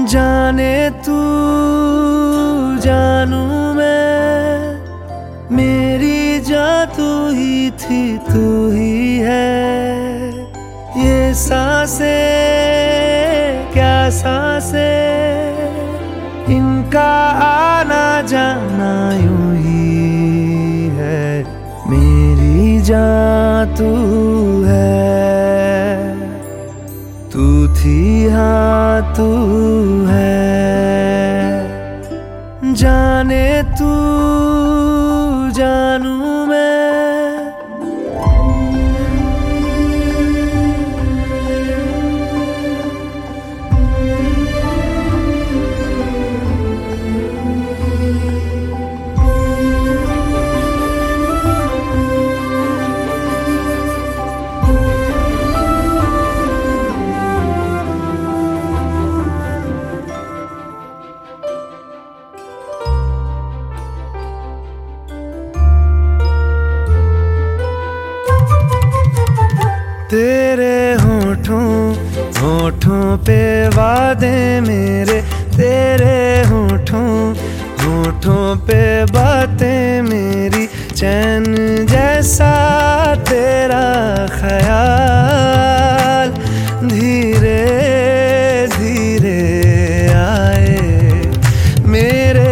जाने तू जानू मैं, मेरी जा तू ही थी तू ही है। ये सांसें क्या सांसें, इनका आना जाना यूं ही है। मेरी जान तू है, तू थी हाँ तू है। जाने तू जानू मैं। तेरे होठों पे वादे मेरे, तेरे होठों पे बातें मेरी। चैन जैसा तेरा ख्याल धीरे धीरे आए। मेरे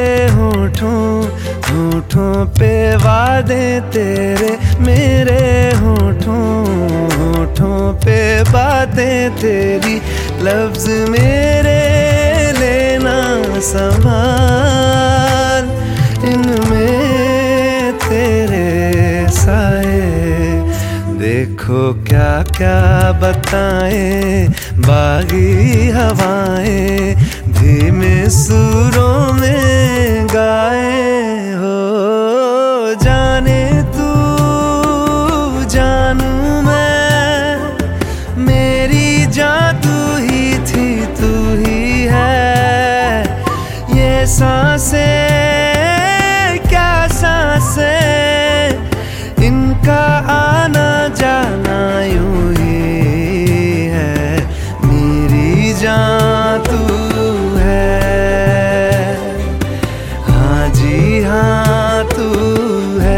होठों पे वादे तेरे, मेरे होठों पे बातें तेरी। लफ्ज मेरे लेना संभाल, इनमें तेरे साए। देखो क्या क्या बताएं बागी हवाएं, धीमे सुरों में गाए हो। जाने तू जानू मैं, मेरी जान तू ही थी तू ही है। ये सांसें क्या सांसें, इनका आना जाना यूं ही है। मेरी जान तू है, हाँ जी हाँ तू है।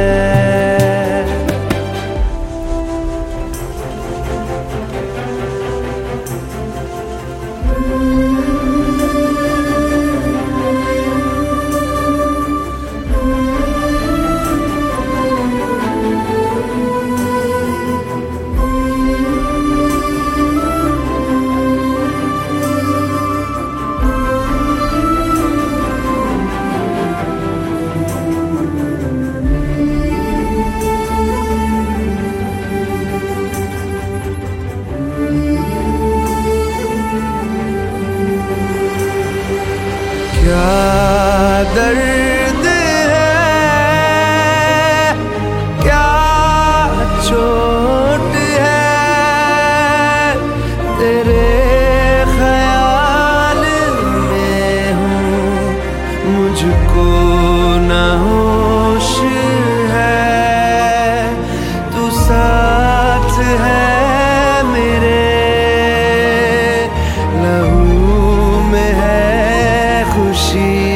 क्या दर्द है, क्या चोट है, तेरे ख्याल में हूँ, मुझको न होश है। तू साथ है मेरे, लहू में है खुशी।